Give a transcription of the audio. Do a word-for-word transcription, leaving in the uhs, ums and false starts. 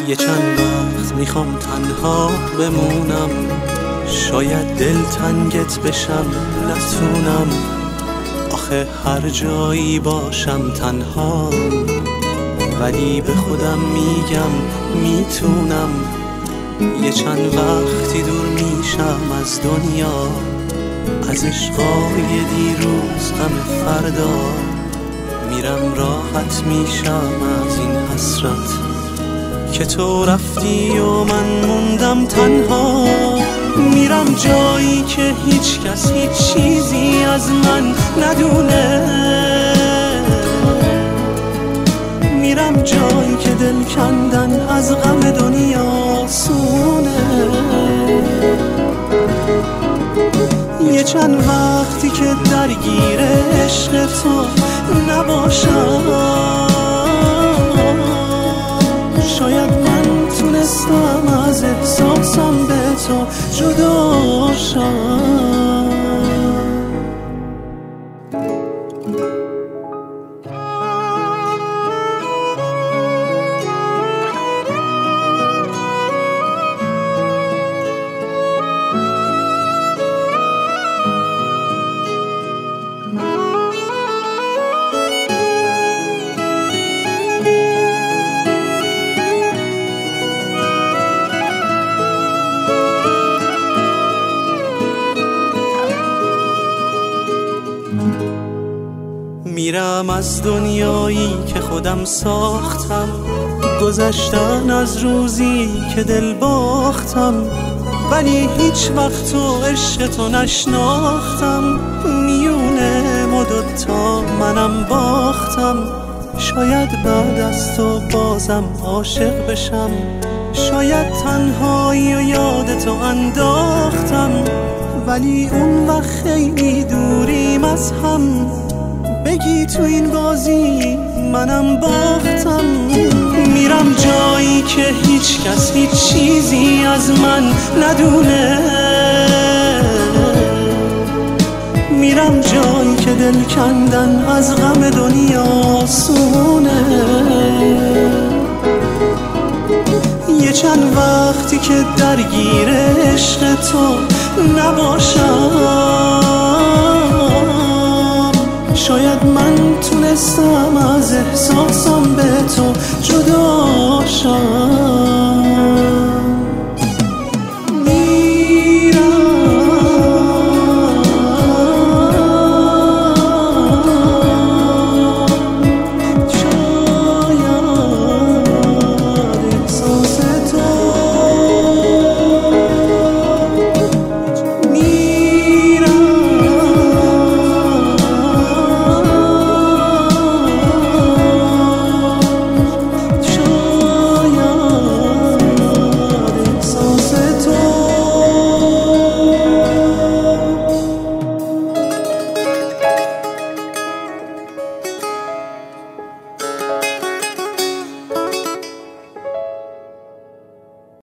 یه چند وقت میخوام تنها بمونم، شاید دل تنگت بشم نتونم، آخه هر جایی باشم تنها، ولی به خودم میگم میتونم. یه چند وقتی دور میشم از دنیا، از عشقای دیروز غم فردا، میرم راحت میشم از این حسرت که تو رفتی و من موندم تنها. میرم جایی که هیچ کس هیچ چیزی از من ندونه، میرم جایی که دل کندن از غم دنیا سونه. یه چند وقتی که درگیر عشق تو نباشم، شاید من تونستم از احساسم به تو جدا شم. میرم از دنیایی که خودم ساختم، گذشتن از روزی که دل باختم، ولی هیچ وقت تو عشق تو نشناختم. میونه ما دوتا منم باختم، شاید بعد از تو بازم عاشق بشم، شاید تنهایی و یاد تو انداختم، ولی اون وقت خیلی دوریم از هم، بگی تو این بازی منم باختم. میرم جایی که هیچ کس هیچ چیزی از من ندونه، میرم جایی که دل کندن از غم دنیا سونه. یه چند وقتی که درگیر عشق تو نباشم، شاید من تونستم از احساسم به تو جدا شم.